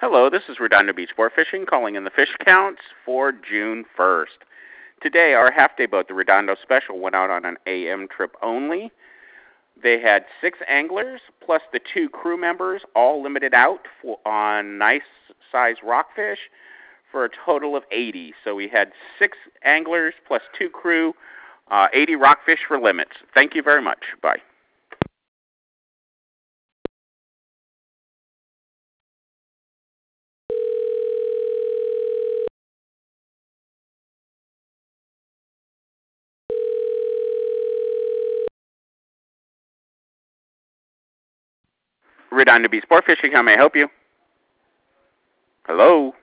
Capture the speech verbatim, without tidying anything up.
Hello, this is Redondo Beach Sport Fishing calling in the fish counts for June first. Today, our half-day boat, the Redondo Special, went out on an A M trip only. They had six anglers plus the two crew members, all limited out for, on nice-sized rockfish for a total of eighty. So we had six anglers plus two crew, uh, eighty rockfish for limits. Thank you very much. Bye. Redondo Beach Sport Fishing, how may I help you? Hello?